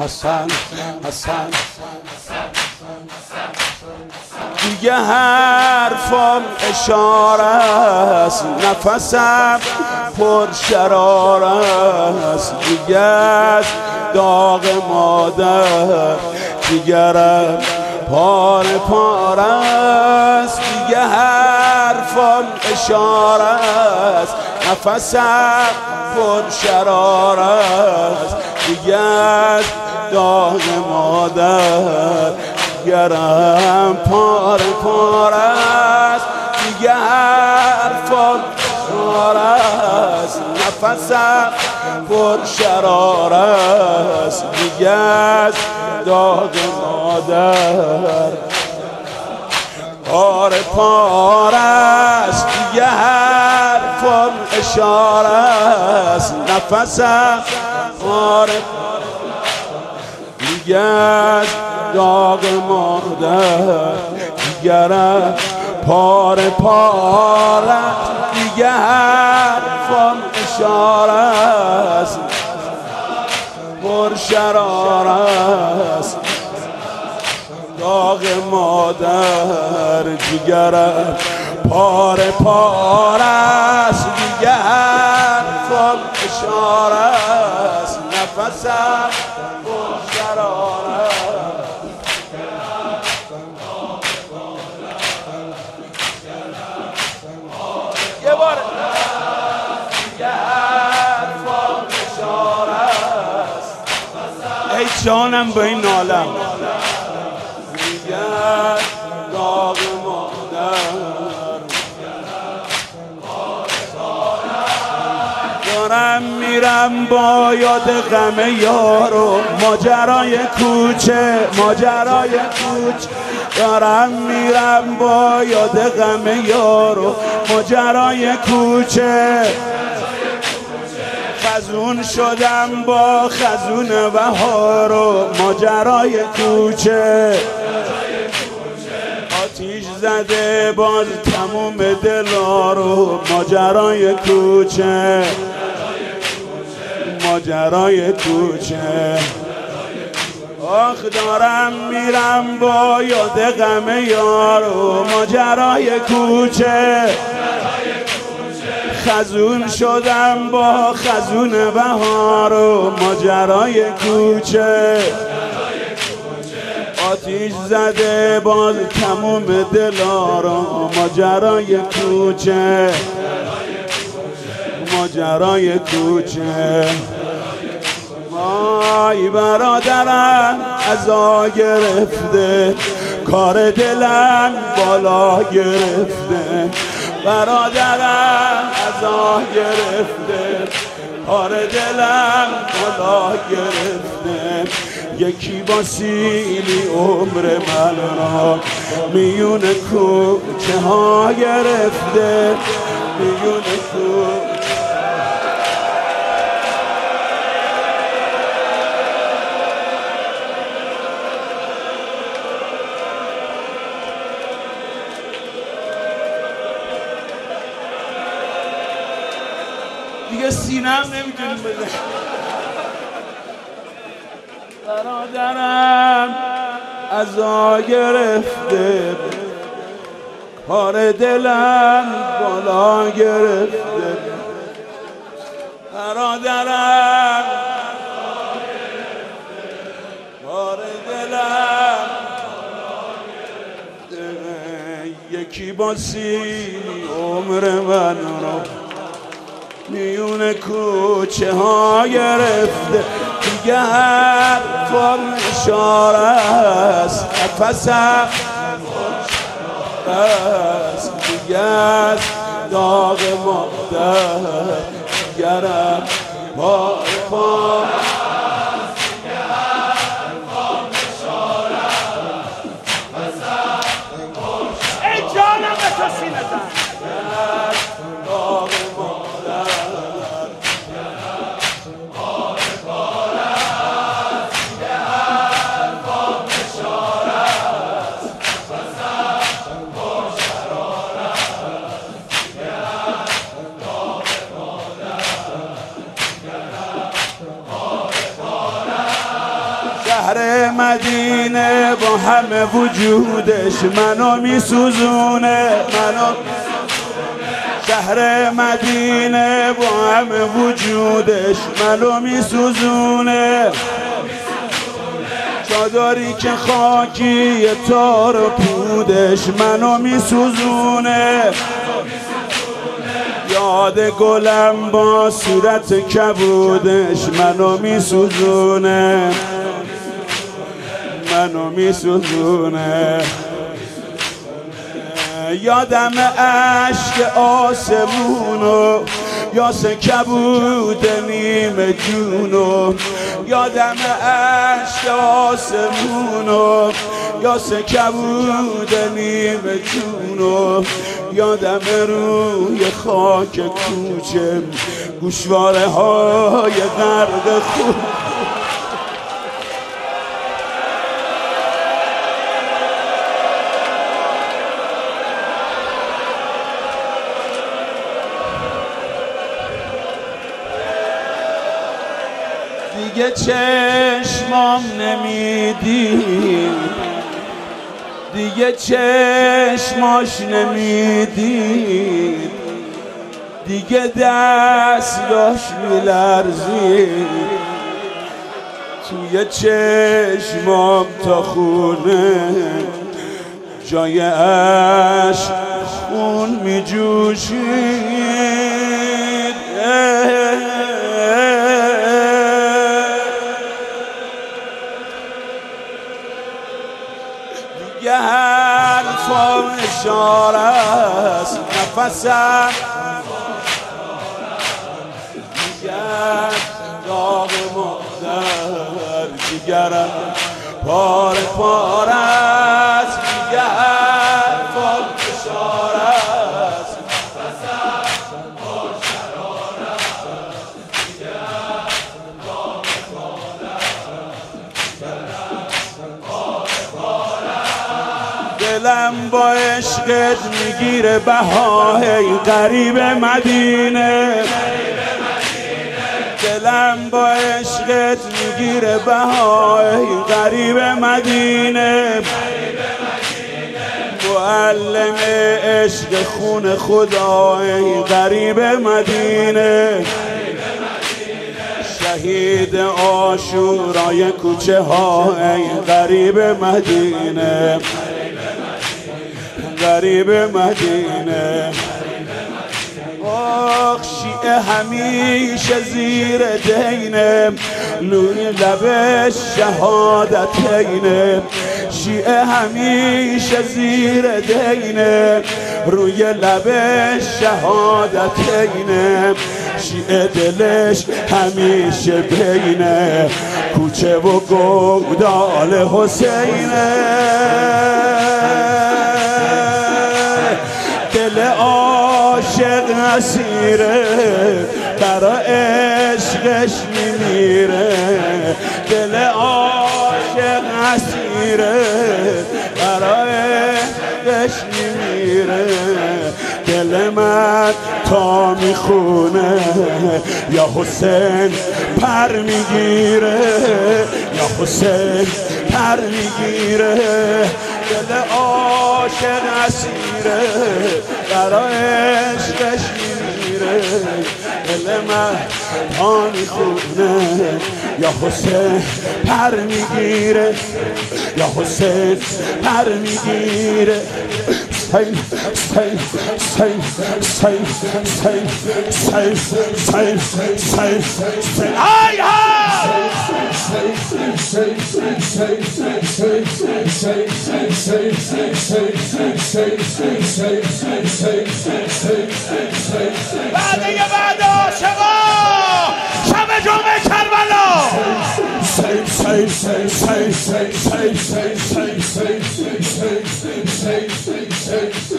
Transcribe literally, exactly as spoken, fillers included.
حسن حسن دیگه حرفم اشاره است، نفسم پر شرار است. دیگه از داغ مادر جگرم پاره پاره است. دیگه حرفم اشاره است، نفسم پر شرار است. دیگه از داغ مادر جگرم پاره پاره است. دیگه حرفم اشاره است، نفسم پر شرار است. دیگه از داغ مادر پاره پاره است. دیگه حرفم اشاره است، نفسم پاره دیگه از داغ مادر دیگرم پاره پاره است. دیگه حرفم اشاره است، پر شرار است. داغ مادر جگرم پاره پاره است. دیگه حرفم اشاره است، نفسم پر شرار است. یه بار دیگه حرفم اشاره است. ای جانم به این عالم داغ مادر دارم میرم با یاد غم یارو، ماجرای کوچه ماجرای کوچه. دارم میرم با یاد غم یارو، ماجرای کوچه. خزون شدم با خزون بهارو، ماجرای کوچه. آتیش زده باز تموم دلارو، ماجرای کوچه ماجرای کوچه. آخ دارم میرم با یاد غم یارو، ماجرای کوچه. خزون شدم با خزون بهارو، ماجرای کوچه. آتیش زده باز تموم دلارو، ماجرای کوچه ماجرای کوچه. وای برادرم عزا گرفته، کار دلم بالا گرفته. برادرم عزا گرفته، کار دلم بالا گرفته. یکی با سیلی عمر من را میون کوچه ها گرفته، میون کوچه. دیگه سینم نمیتونیم بده. برادرم عزا گرفته، کار دلم بالا گرفته. برادرم عزا گرفته، کار دلم بالا گرفته. یکی با سیلی عمر من رو میون کوچه ها گرفته. دیگه حرفم اشاره است، نفسم است. دیگه از داغ مادر دیگرم پاره پاره است. دیگه حرفم اشاره است، نفسم پر. ای جانم به تو سینه زن. داغ مادر مدینه با همه وجودش منو میسوزونه، منو شهر مدینه با همه وجودش منو میسوزونه. چادری که خاکی تار و پودش منو میسوزونه. یاد گلم با صورت کبودش منو میسوزونه، منو میسوزونه. یادم عشق آسمونو یاس کبود نیم جونو، یادم عشق آسمونو یاس کبود نیم جونو. یادم روی خاک کوچه گوشواره های غرق خون. دیگه چشمام نمیدید، دیگه چشماش نمیدید، دیگه دستاش میلرزید. توی چشمام تا خونه جای عشق خون میجوشید. دیگه حرفا اشاره است، نفسم دیگر داغ مادر، دیگرم پاره پاره است. دیگه حرفا اشاره است، نفسم با شراره است. دیگر داغ مادر، دلم با عشقت میگیره بهای غریب مدینه. دلم با عشقت میگیره بهای غریب مدینه. معلم عشق خون خدای غریب مدینه. شهید عاشورای کوچه های غریب مدینه، غریب مدینه. آخ شیعه همیشه زیر دینه، لوی لب شهادتینه. شیعه همیشه زیر دینه، روی لب شهادتینه. شیعه دلش همیشه بینه کوچه و گودال حسینه. دل عاشق اسیره برا عشقش میمیره. دل عاشق اسیره برا عشقش میمیره. دل من تا میخونه یا حسین پر میگیره، یا حسین پر میگیره. دل عاشق اسیره برا عشقش میمیره. دل من تا میخونه یا حسین پر میگیره، یا حسین پر میگیره. سین سین سین سین سین سین سین سین سین آی بعد یه بعد عاشقا شب جمعه کربلا. سین سین سین سین سین سین سین سین سین سین سین